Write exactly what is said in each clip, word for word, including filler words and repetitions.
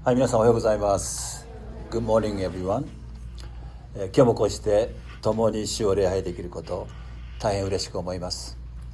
はい、皆さんおはようございます。 Good morning everyone、えー、今日もこうして共に主を礼拝できること大変嬉しく思います。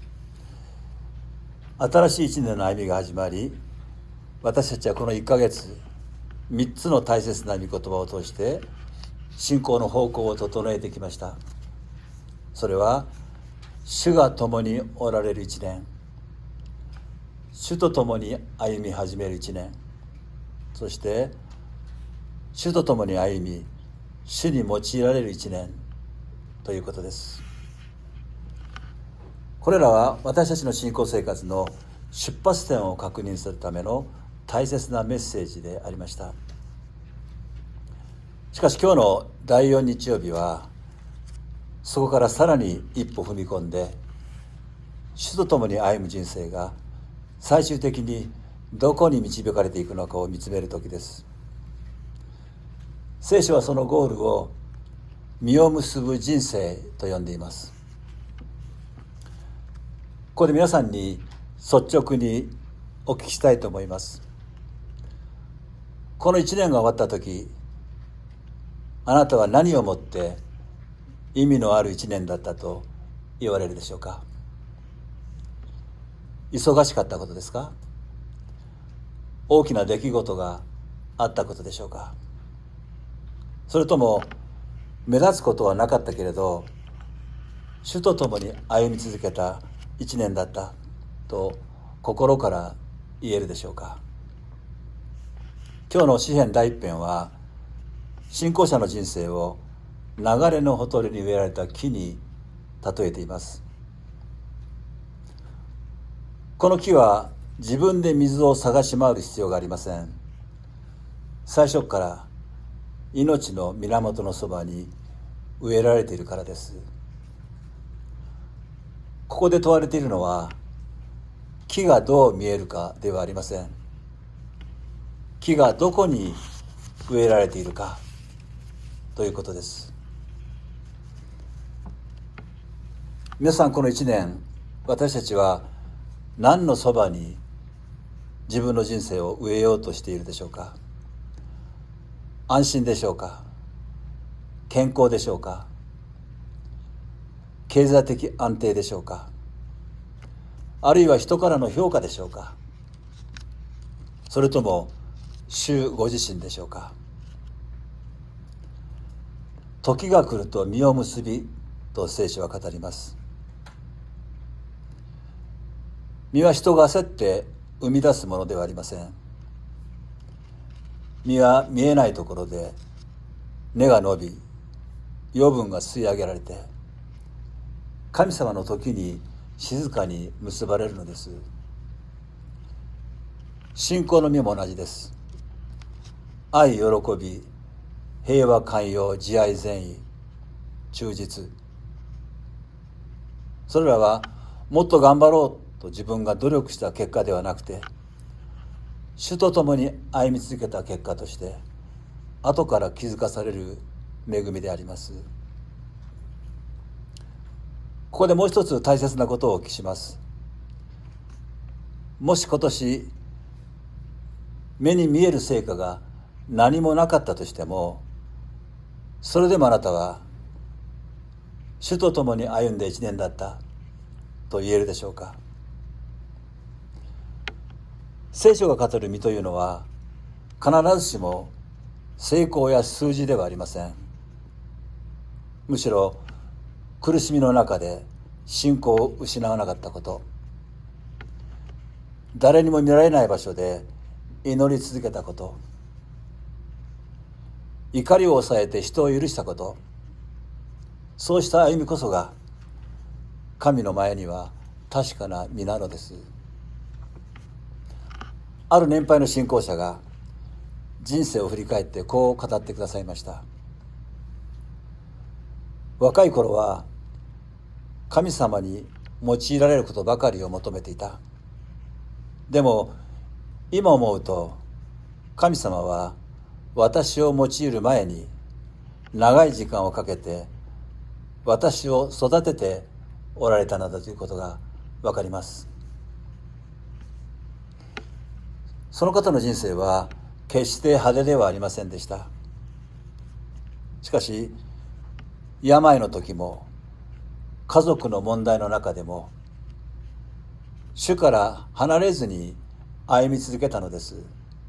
新しい一年の歩みが始まり、私たちはこのいっかげつみっつの大切な御言葉を通して信仰の方向を整えてきました。それは主が共におられる一年、主と共に歩み始める一年、そして主と共に歩み主に用いられる一年ということです。これらは私たちの信仰生活の出発点を確認するための大切なメッセージでありました。しかし今日のだいよん日曜日はそこからさらに一歩踏み込んで、主と共に歩む人生が最終的にどこに導かれていくのかを見つめる時です。聖書はそのゴールを実を結ぶ人生と呼んでいます。ここで皆さんに率直にお聞きしたいと思います。この一年が終わった時、あなたは何をもって意味のある一年だったと言われるでしょうか。忙しかったことですか？大きな出来事があったことでしょうか？それとも目立つことはなかったけれど主と共に歩み続けた一年だったと心から言えるでしょうか？今日の詩編第一編は信仰者の人生を流れのほとりに植えられた木に例えています。この木は自分で水を探し回る必要がありません。最初から命の源のそばに植えられているからです。ここで問われているのは木がどう見えるかではありません。木がどこに植えられているかということです。皆さん、この一年私たちは何のそばに自分の人生を植えようとしているでしょうか？安心でしょうか？健康でしょうか？経済的安定でしょうか？あるいは人からの評価でしょうか？それとも主ご自身でしょうか？時が来ると実を結びと聖書は語ります。実は人が焦って生み出すものではありません。実は見えないところで根が伸び、養分が吸い上げられて、神様の時に静かに結ばれるのです。信仰の実も同じです。愛、喜び、平和、寛容、慈愛、善意、忠実。それらはもっと頑張ろうと自分が努力した結果ではなくて、主と共に歩み続けた結果として後から気づかされる恵みであります。ここでもう一つ大切なことをお聞きします。もし今年目に見える成果が何もなかったとしても、それでもあなたは主と共に歩んで一年だったと言えるでしょうか？聖書が語る実というのは必ずしも成功や数字ではありません。むしろ苦しみの中で信仰を失わなかったこと、誰にも見られない場所で祈り続けたこと、怒りを抑えて人を許したこと、そうした歩みこそが神の前には確かな実なのです。ある年配の信仰者が人生を振り返ってこう語ってくださいました。若い頃は神様に用いられることばかりを求めていた。でも今思うと神様は私を用いる前に長い時間をかけて私を育てておられたのだということがわかります。その方の人生は決して派手ではありませんでした。しかし病の時も家族の問題の中でも主から離れずに歩み続けたのです。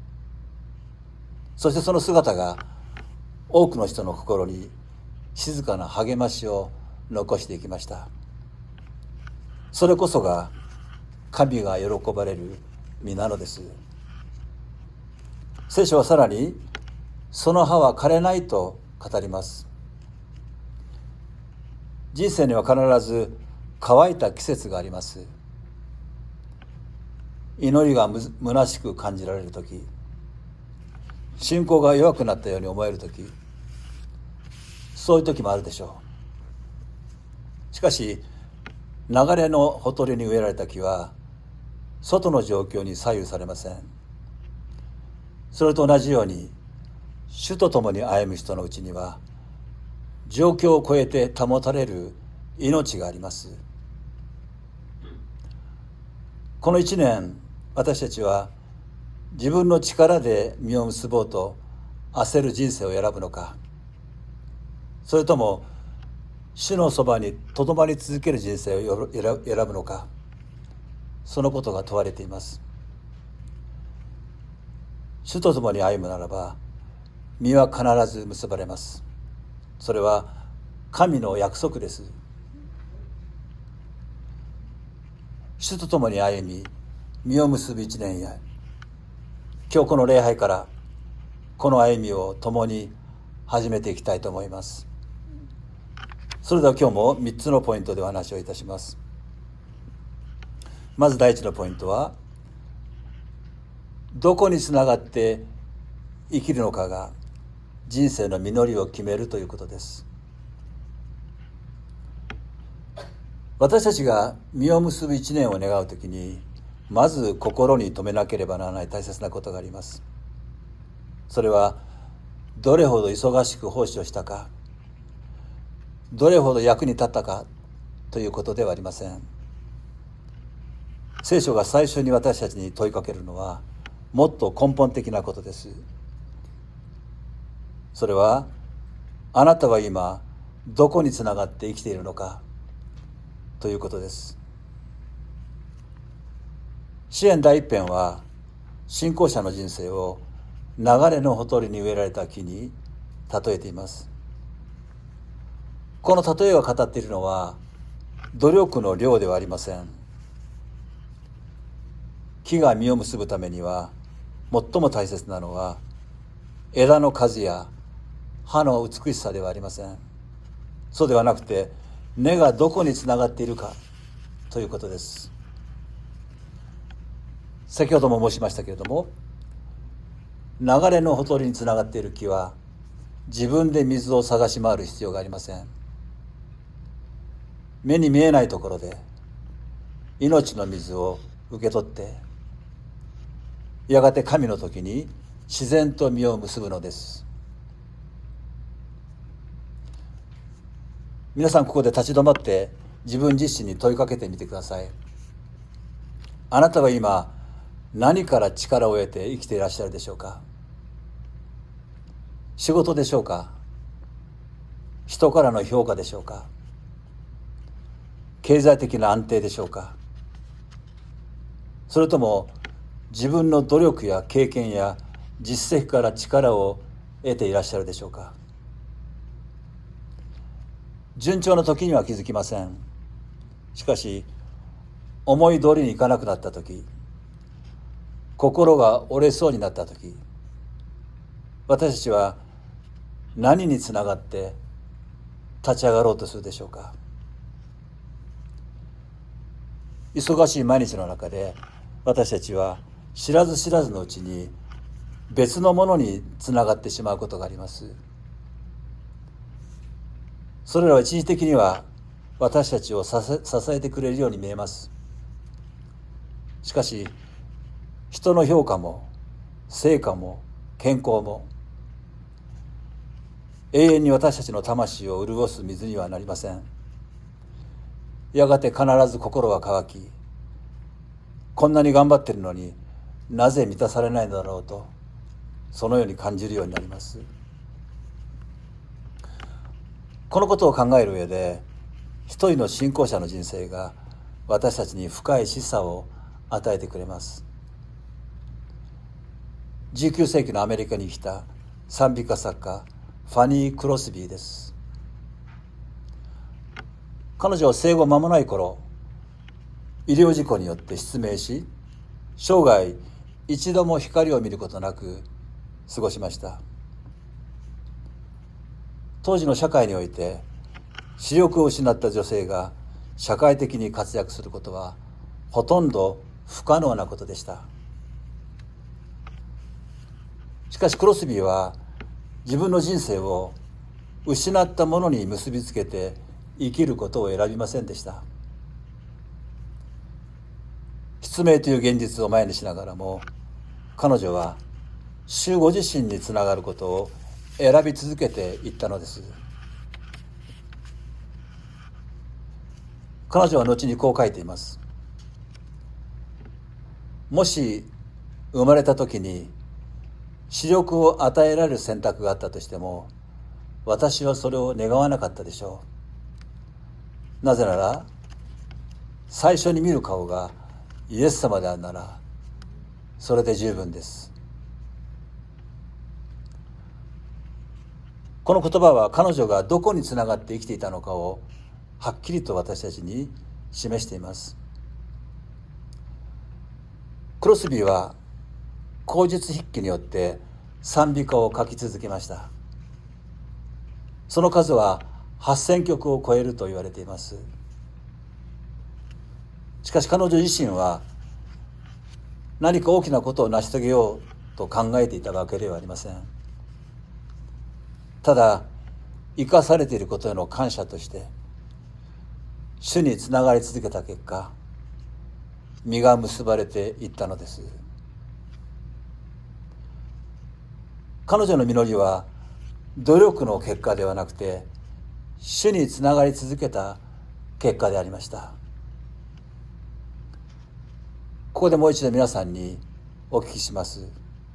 そしてその姿が多くの人の心に静かな励ましを残していきました。それこそが神が喜ばれる身なのです。聖書はさらにその葉は枯れないと語ります。人生には必ず乾いた季節があります。祈りがむ虚しく感じられるとき、信仰が弱くなったように思えるとき、そういう時もあるでしょう。しかし流れのほとりに植えられた木は外の状況に左右されません。それと同じように主と共に歩む人のうちには状況を超えて保たれる命があります。この一年、私たちは自分の力で実を結ぼうと焦る人生を選ぶのか、それとも主のそばにとどまり続ける人生を選ぶのか、そのことが問われています。主と共に歩むならば実は必ず結ばれます。それは神の約束です。主と共に歩み実を結ぶ一年や、今日この礼拝からこの歩みを共に始めていきたいと思います。それでは今日もみっつのポイントでお話をいたします。まず第一のポイントは、どこにつながって生きるのかが人生の実りを決めるということです。私たちが実を結ぶ一年を願うときに、まず心に留めなければならない大切なことがあります。それはどれほど忙しく奉仕をしたか、どれほど役に立ったかということではありません。聖書が最初に私たちに問いかけるのはもっと根本的なことです。それは、あなたは今どこにつながって生きているのかということです。詩編第一編は信仰者の人生を流れのほとりに植えられた木に例えています。この例えが語っているのは努力の量ではありません。木が実を結ぶためには最も大切なのは枝の数や葉の美しさではありません。そうではなくて、根がどこにつながっているかということです。先ほども申しましたけれども、流れのほとりにつながっている木は自分で水を探し回る必要がありません。目に見えないところで命の水を受け取って、やがて神の時に自然と実を結ぶのです。皆さん、ここで立ち止まって自分自身に問いかけてみてください。あなたは今何から力を得て生きていらっしゃるでしょうか。仕事でしょうか。人からの評価でしょうか。経済的な安定でしょうか。それとも自分の努力や経験や実績から力を得ていらっしゃるでしょうか。順調な時には気づきません。しかし思い通りにいかなくなった時、心が折れそうになった時、私たちは何につながって立ち上がろうとするでしょうか。忙しい毎日の中で私たちは知らず知らずのうちに別のものにつながってしまうことがあります。それらは一時的には私たちを支え、支えてくれるように見えます。しかし人の評価も成果も健康も永遠に私たちの魂を潤す水にはなりません。やがて必ず心は乾き、こんなに頑張っているのになぜ満たされないのだろうと、 そのように感じるようになります。このことを考える上で、一人の信仰者の人生が私たちに深い示唆を与えてくれます。じゅうきゅう世紀のアメリカに来た賛美歌作家ファニー・クロスビーです。彼女は生後間もない頃、医療事故によって失明し、生涯一度も光を見ることなく過ごしました。当時の社会において視力を失った女性が社会的に活躍することはほとんど不可能なことでした。しかしクロスビーは自分の人生を失ったものに結びつけて生きることを選びませんでした。失明という現実を前にしながらも、彼女は主ご自身につながることを選び続けていったのです。彼女は後にこう書いています。もし生まれた時に視力を与えられる選択があったとしても、私はそれを願わなかったでしょう。なぜなら、最初に見る顔がイエス様であるなら、それで十分です。この言葉は彼女がどこにつながって生きていたのかをはっきりと私たちに示しています。クロスビーは口述筆記によって賛美歌を書き続けました。その数ははっせんきょくを超えると言われています。しかし彼女自身は何か大きなことを成し遂げようと考えていたわけではありません。ただ、生かされていることへの感謝として主につながり続けた結果、実が結ばれていったのです。彼女の実りは努力の結果ではなくて、主につながり続けた結果でありました。ここでもう一度皆さんにお聞きします。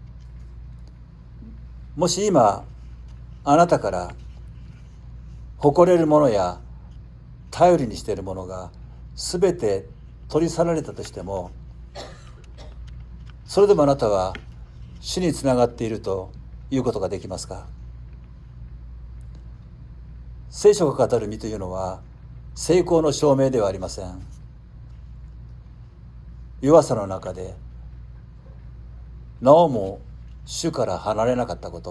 もし今あなたから誇れるものや頼りにしているものがすべて取り去られたとしても、それでもあなたは主につながっているということができますか？聖書が語る実というのは成功の証明ではありません。弱さの中でなおも主から離れなかったこと、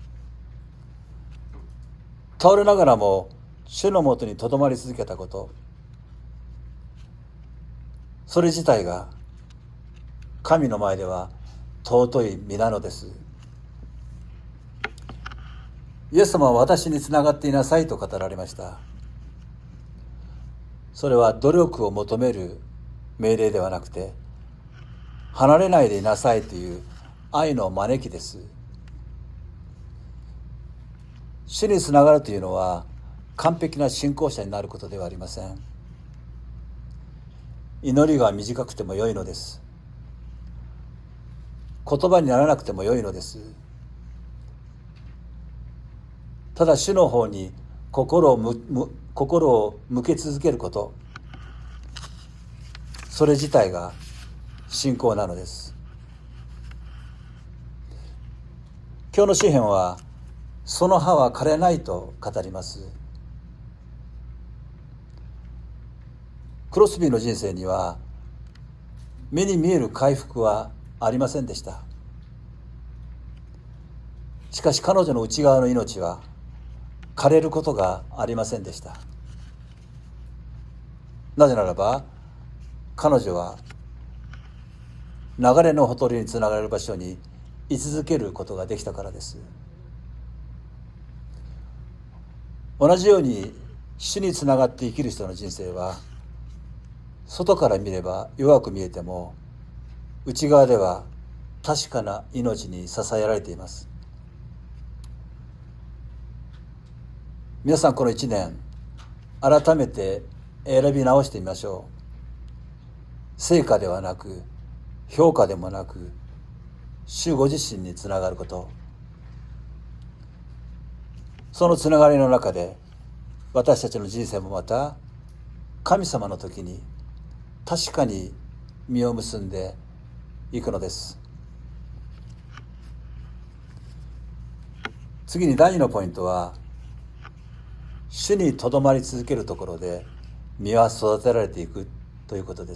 倒れながらも主のもとにとどまり続けたこと、それ自体が神の前では尊い実なのです。イエス様は私につながっていなさいと語られました。それは努力を求める命令ではなくて、離れないでいなさいという愛の招きです。主につながるというのは完璧な信仰者になることではありません。祈りが短くても良いのです。言葉にならなくても良いのです。ただ主の方に心をむむ心を向け続けること、それ自体が信仰なのです。今日の詩篇はその葉は枯れないと語ります。クロスビーの人生には目に見える回復はありませんでした。しかし彼女の内側の命は枯れることがありませんでした。なぜならば彼女は流れのほとりにつながれる場所に居続けることができたからです。同じように主につながって生きる人の人生は外から見れば弱く見えても内側では確かな命に支えられています。皆さん、この一年改めて選び直してみましょう。成果ではなく評価でもなく主ご自身につながること、そのつながりの中で私たちの人生もまた神様の時に確かに実を結んでいくのです。次にだいにのポイントは、主にとどまり続けるところで実は育てられていくということです。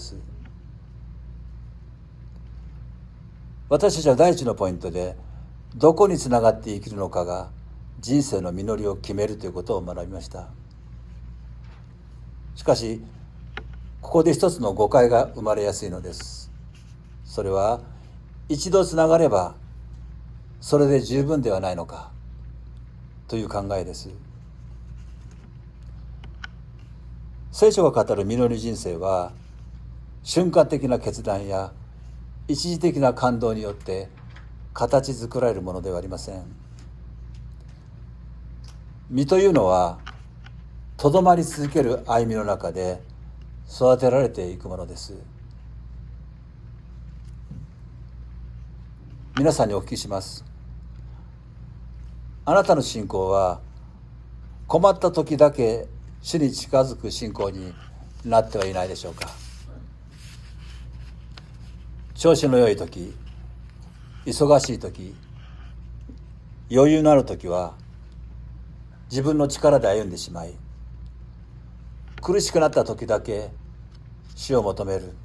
私たちは第一のポイントで、どこにつながって生きるのかが人生の実りを決めるということを学びました。しかしここで一つの誤解が生まれやすいのです。それは、一度つながればそれで十分ではないのかという考えです。聖書が語る実り人生は、瞬間的な決断や一時的な感動によって形作られるものではありません。実というのは、とどまり続ける歩みの中で育てられていくものです。皆さんにお聞きします。あなたの信仰は困った時だけ主に近づく信仰になってはいないでしょうか。調子の良い時、忙しい時、余裕のある時は自分の力で歩んでしまい、苦しくなった時だけ主を求める。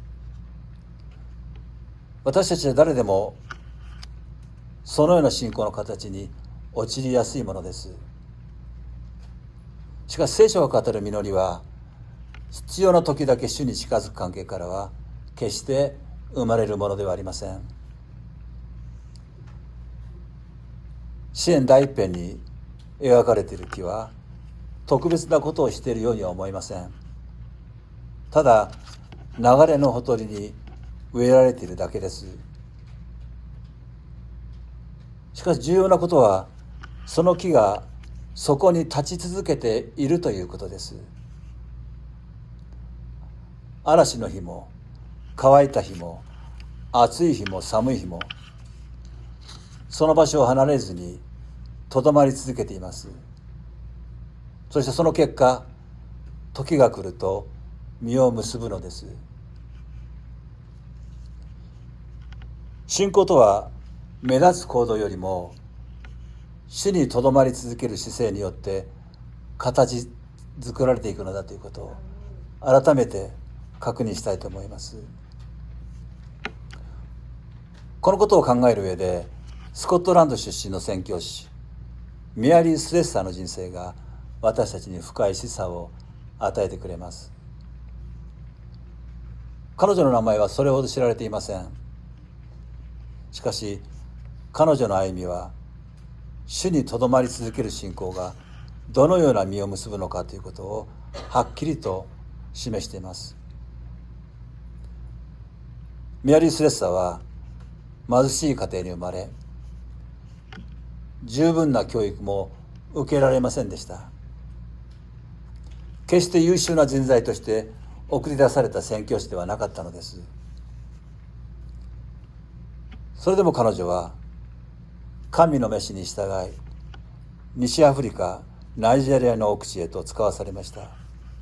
私たちは誰でもそのような信仰の形に陥りやすいものです。しかし聖書が語る実りは、必要な時だけ主に近づく関係からは決して生まれるものではありません。詩篇第一編に描かれている木は特別なことをしているようには思いません。ただ流れのほとりに植えられているだけです。しかし重要なことは、その木がそこに立ち続けているということです。嵐の日も乾いた日も暑い日も寒い日も、その場所を離れずにとどまり続けています。そしてその結果、時が来ると実を結ぶのです。信仰とは、目立つ行動よりも主にとどまり続ける姿勢によって形作られていくのだということを改めて確認したいと思います。このことを考える上で、スコットランド出身の宣教師メアリー・スレッサーの人生が私たちに深い示唆を与えてくれます。彼女の名前はそれほど知られていません。しかし彼女の歩みは、主にとどまり続ける信仰がどのような実を結ぶのかということをはっきりと示しています。メアリー・スレッサーは貧しい家庭に生まれ、十分な教育も受けられませんでした。決して優秀な人材として送り出された宣教師ではなかったのです。それでも彼女は神の召しに従い、西アフリカ、ナイジェリアの奥地へと使わされました。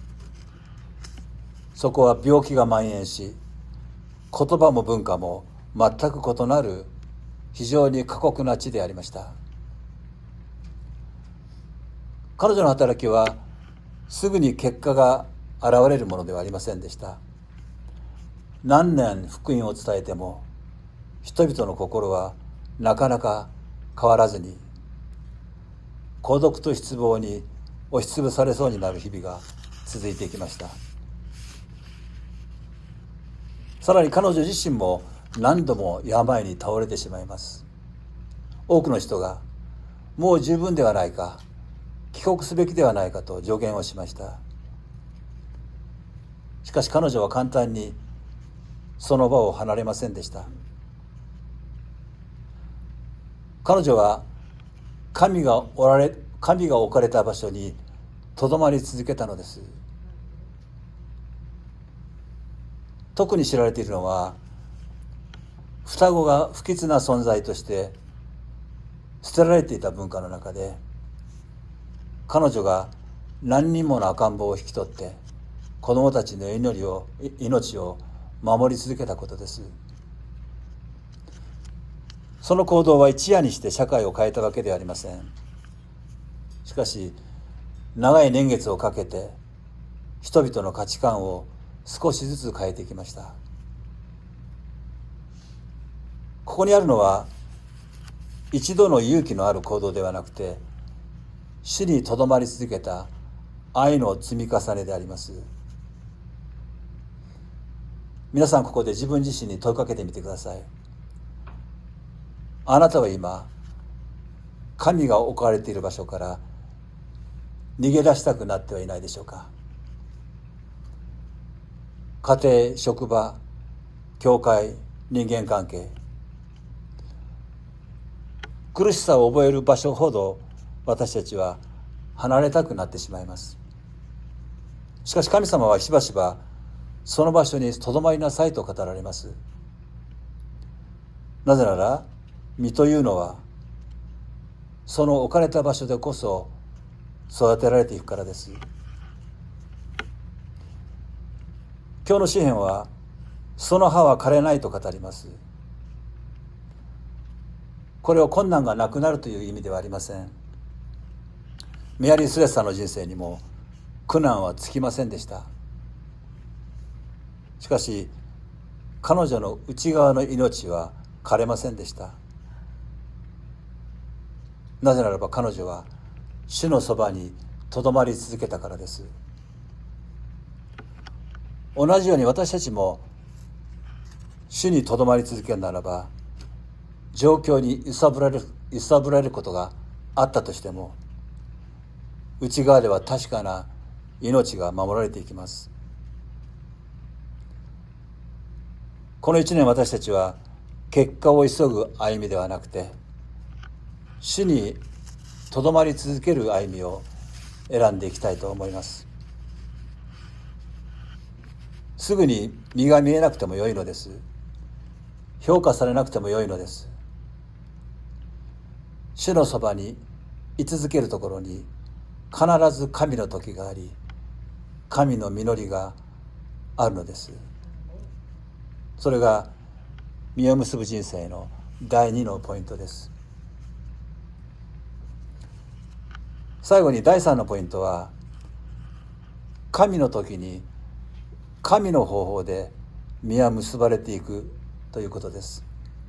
そこは病気が蔓延し、言葉も文化も全く異なる非常に過酷な地でありました。彼女の働きはすぐに結果が現れるものではありませんでした。何年福音を伝えても人々の心はなかなか変わらずに、孤独と失望に押しつぶされそうになる日々が続いていきました。さらに彼女自身も何度も病に倒れてしまいます。多くの人がもう十分ではないか、帰国すべきではないかと助言をしました。しかし彼女は簡単にその場を離れませんでした。彼女は神がおられ、神が置かれた場所にとどまり続けたのです。特に知られているのは、 双子が不吉な存在として捨てられていた文化の中で、彼女が何人もの赤ん坊を引き取って子供たちの祈りを命を守り続けたことです。その行動は一夜にして社会を変えたわけではありません。しかし長い年月をかけて人々の価値観を少しずつ変えてきました。ここにあるのは一度の勇気のある行動ではなくて、主にとどまり続けた愛の積み重ねであります。皆さん、ここで自分自身に問いかけてみてください。あなたは今、神が置かれている場所から逃げ出したくなってはいないでしょうか。家庭、職場、教会、人間関係、苦しさを覚える場所ほど私たちは離れたくなってしまいます。しかし神様はしばしばその場所にとどまりなさいと語られます。なぜなら身というのはその置かれた場所でこそ育てられていくからです。今日の詩篇はその葉は枯れないと語ります。これは困難がなくなるという意味ではありません。メアリー・スレッサーの人生にも苦難はつきませんでした。しかし彼女の内側の命は枯れませんでした。なぜならば彼女は主のそばにとどまり続けたからです。同じように私たちも主にとどまり続けるならば、状況に揺さぶられる、揺さぶられることがあったとしても、内側では確かな命が守られていきます。この一年、私たちは結果を急ぐ歩みではなくて、主にとどまり続ける歩みを選んでいきたいと思います。すぐに実が見えなくてもよいのです。評価されなくてもよいのです。主のそばに居続けるところに必ず神の時があり、神の実りがあるのです。それが実を結ぶ人生の第二のポイントです。最後に第三のポイントは、神の時に神の方法で実は結ばれていくということです。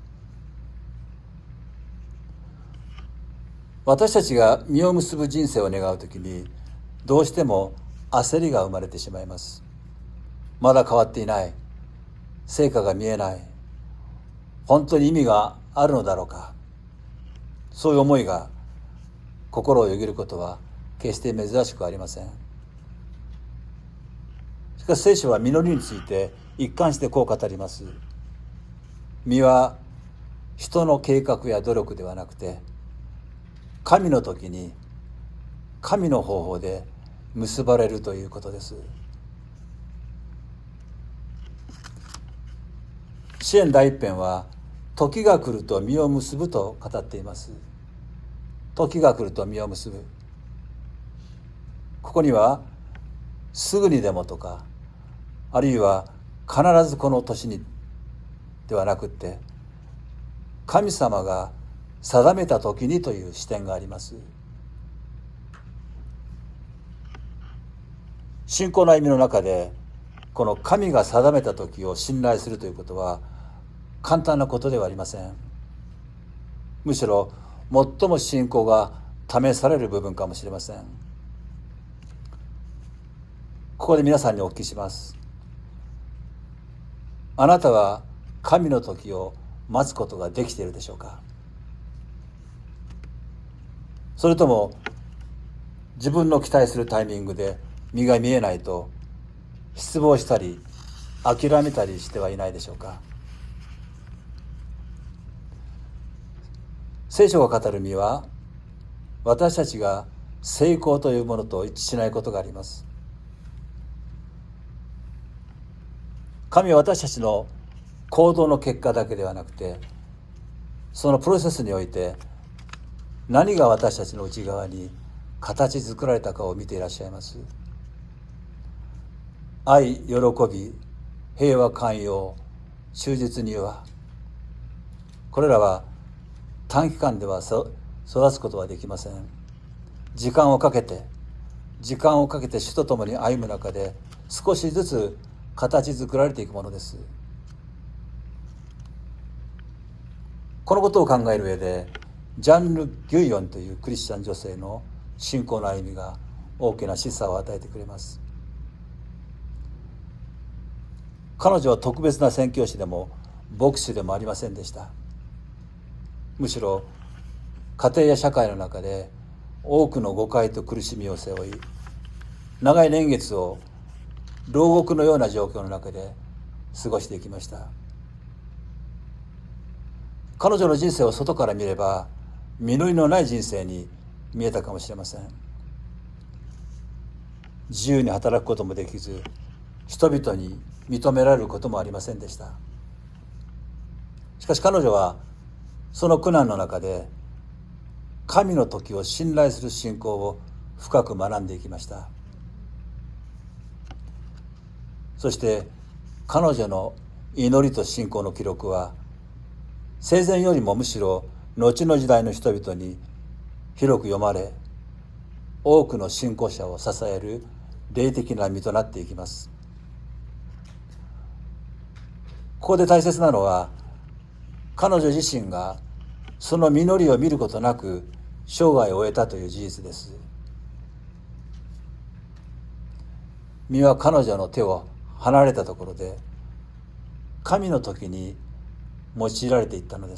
私たちが実を結ぶ人生を願うときに、どうしても焦りが生まれてしまいます。まだ変わっていない、成果が見えない、本当に意味があるのだろうか、そういう思いが心をよぎることは決して珍しくありません。しかし聖書は実りについて一貫してこう語ります。実は人の計画や努力ではなくて、神の時に神の方法で結ばれるということです。詩篇第一編は時が来ると実を結ぶと語っています。時が来ると実を結ぶ。ここにはすぐにでもとか、あるいは必ずこの年にではなくって、神様が定めた時にという視点があります。信仰の歩みの中でこの神が定めた時を信頼するということは簡単なことではありません。むしろ最も信仰が試される部分かもしれません。ここで皆さんにお聞きします。あなたは神の時を待つことができているでしょうか。それとも自分の期待するタイミングで実が見えないと失望したり諦めたりしてはいないでしょうか。聖書が語る実は、私たちが成功というものと一致しないことがあります。神は私たちの行動の結果だけではなくて、そのプロセスにおいて何が私たちの内側に形作られたかを見ていらっしゃいます。愛、喜び、平和、寛容、忠実には、これらは短期間では育つことはできません。時間をかけて時間をかけて主と共に歩む中で少しずつ形作られていくものです。このことを考える上でジャンヌ・ギュイヨンというクリスチャン女性の信仰の歩みが大きな示唆を与えてくれます。彼女は特別な宣教師でも牧師でもありませんでした。むしろ家庭や社会の中で多くの誤解と苦しみを背負い、長い年月を牢獄のような状況の中で過ごしていきました。彼女の人生を外から見れば実りのない人生に見えたかもしれません。自由に働くこともできず、人々に認められることもありませんでした。しかし彼女はその苦難の中で神の時を信頼する信仰を深く学んでいきました。そして彼女の祈りと信仰の記録は生前よりもむしろ後の時代の人々に広く読まれ、多くの信仰者を支える霊的な実となっていきます。ここで大切なのは、彼女自身がその実りを見ることなく生涯を終えたという事実です。実は彼女の手を離れたところで神の時に用いられていったのです。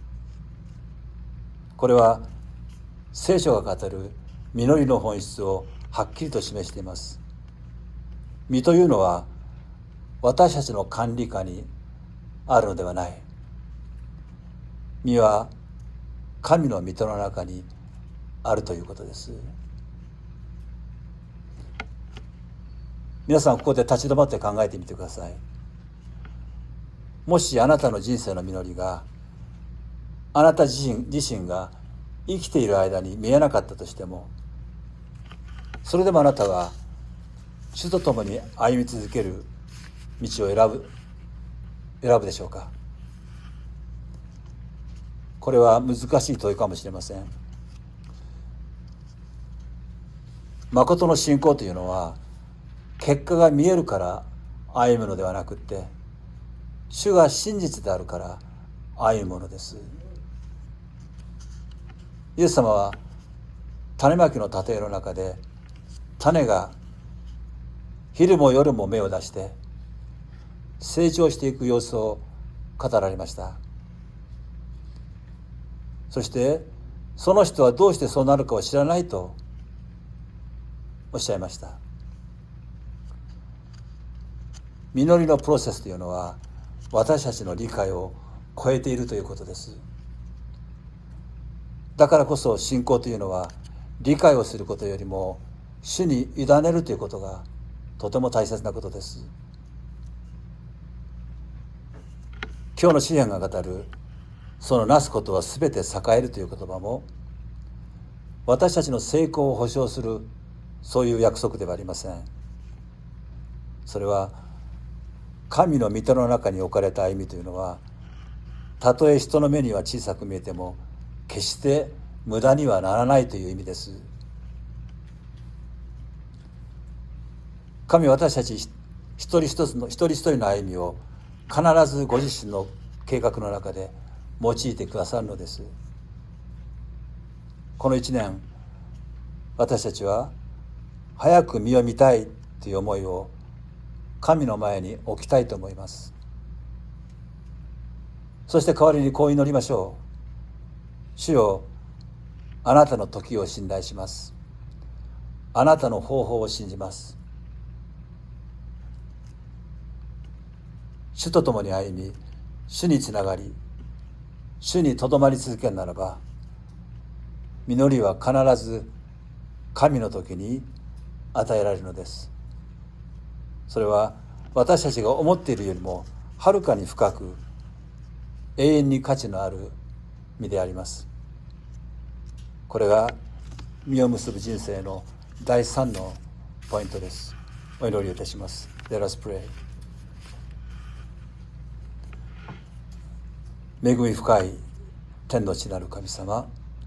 これは聖書が語る実りの本質をはっきりと示しています。実というのは私たちの管理下にあるのではない。実は神の御手の中にあるということです。皆さん、ここで立ち止まって考えてみてください。もしあなたの人生の実りがあなた自身自身が生きている間に見えなかったとしても、それでもあなたは主と共に歩み続ける道を選ぶ選ぶでしょうか。これは難しい問いかもしれません。誠の信仰というのは結果が見えるから歩むのではなくって、主が真実であるから歩むものです。イエス様は種まきの例えの中で、種が昼も夜も芽を出して成長していく様子を語られました。そしてその人はどうしてそうなるかを知らないとおっしゃいました。実りのプロセスというのは私たちの理解を超えているということです。だからこそ信仰というのは理解をすることよりも主に委ねるということがとても大切なことです。今日の詩篇が語るそのなすことはすべて栄えるという言葉も、私たちの成功を保証するそういう約束ではありません。それは神の御手の中に置かれた歩みというのは、たとえ人の目には小さく見えても決して無駄にはならないという意味です。神は私たち一人一つの一人一人の歩みを必ずご自身の計画の中で用いてくださるのです。この一年、私たちは早く実を見たいという思いを神の前に置きたいと思います。そして代わりにこう祈りましょう。主よ、あなたの時を信頼します。あなたの方法を信じます。主と共に歩み、主につながり、主にとどまり続けるならば、実りは必ず神の時に与えられるのです。それは私たちが思っているよりもはるかに深く永遠に価値のある身であります。これが実を結ぶ人生の第三のポイントです。お祈りをいたします。Let us pray。恵み深い天の地なる神様、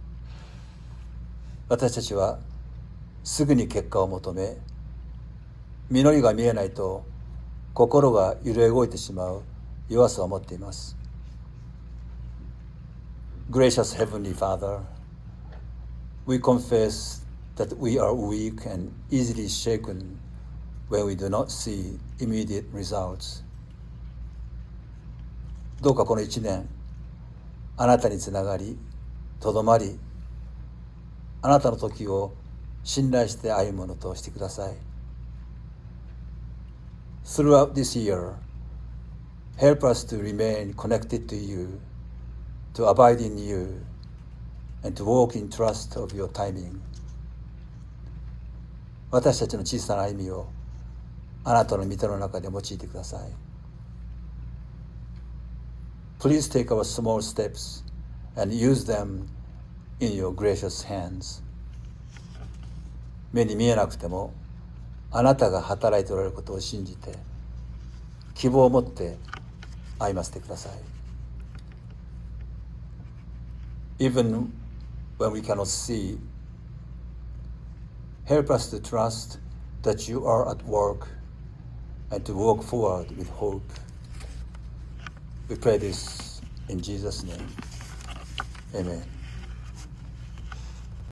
私たちはすぐに結果を求め、実りが見えないと心が揺れ動いてしまう弱さを持っています。Gracious Heavenly Father, we confess that we are weak and easily shaken when we do not see immediate results. どうかこの一年、あなたにつながり、とどまり、あなたの時を信頼して歩むものとしてください。Throughout this year, help us to remain connected to you, to abide in you, and to walk in trust of your timing. 私たちの小さな歩みをあなたの御手の中で用いてください。Please take our small steps and use them in your gracious hands. 目に見えなくてもあなたが働いておられることを信じて希望を持って歩ませてください。Even when we cannot see, help us to trust that you are at work and to walk forward with hope. We pray this in Jesus' name. Amen.